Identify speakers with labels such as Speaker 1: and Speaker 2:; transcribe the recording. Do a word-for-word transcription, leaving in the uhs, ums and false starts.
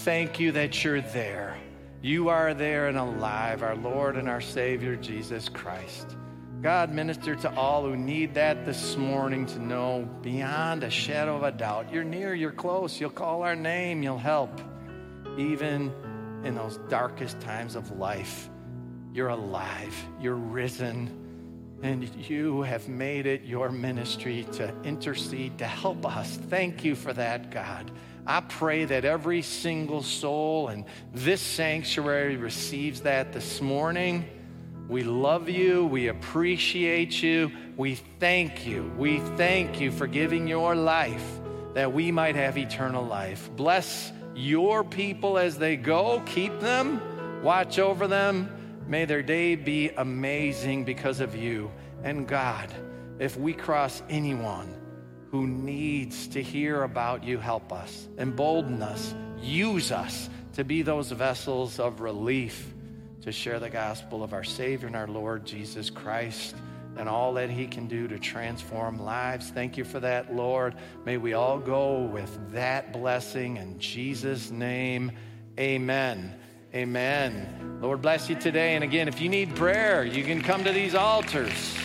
Speaker 1: thank you that you're there. You are there and alive, our Lord and our Savior, Jesus Christ. God, minister to all who need that this morning to know beyond a shadow of a doubt. You're near, you're close, you'll call our name, you'll help. Even in those darkest times of life, you're alive, you're risen, and you have made it your ministry to intercede, to help us. Thank you for that, God. I pray that every single soul in this sanctuary receives that this morning. We love you. We appreciate you. We thank you. We thank you for giving your life that we might have eternal life. Bless your people as they go. Keep them. Watch over them. May their day be amazing because of you. And God, if we cross anyone who needs to hear about you, help us. Embolden us. Use us to be those vessels of relief to share the gospel of our Savior and our Lord Jesus Christ and all that he can do to transform lives. Thank you for that, Lord. May we all go with that blessing in Jesus' name. Amen. Amen. Lord bless you today. And again, if you need prayer, you can come to these altars.